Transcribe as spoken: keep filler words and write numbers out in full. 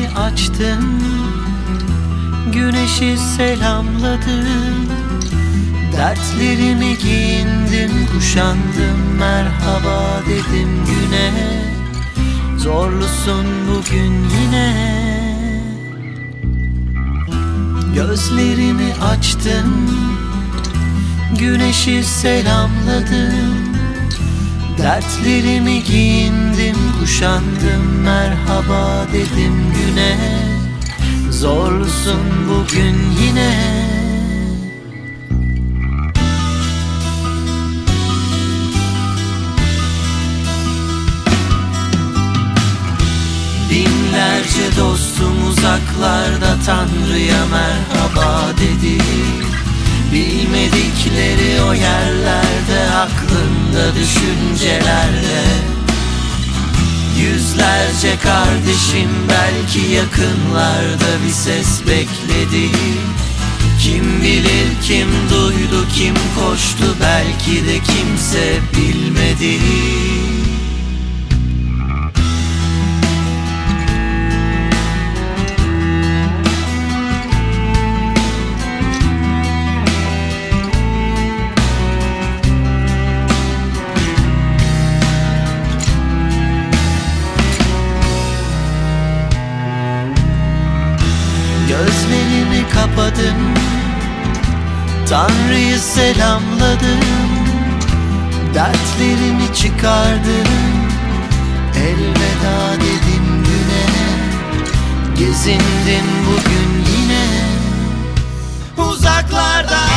açtım, güneşi selamladım, dertlerimi giyindim, kuşandım, merhaba dedim güne. Zorlusun bugün yine. Gözlerimi açtım, güneşi selamladım, dertlerimi giyindim, kuşandım, merhaba dedim güne. Zorlusun bugün yine. Binlerce dostum uzaklarda Tanrı'ya merhaba dedi. Bilmedikleri o yerlerde, aklında düşüncelerde. Yüzlerce kardeşim belki yakınlarda bir ses bekledi. Kim bilir kim duydu, kim koştu, belki de kimse bilmedi. Gözlerimi kapadım, Tanrı'yı selamladım, dertlerimi çıkardım, elveda dedim güne. Gezindim bugün yine uzaklarda.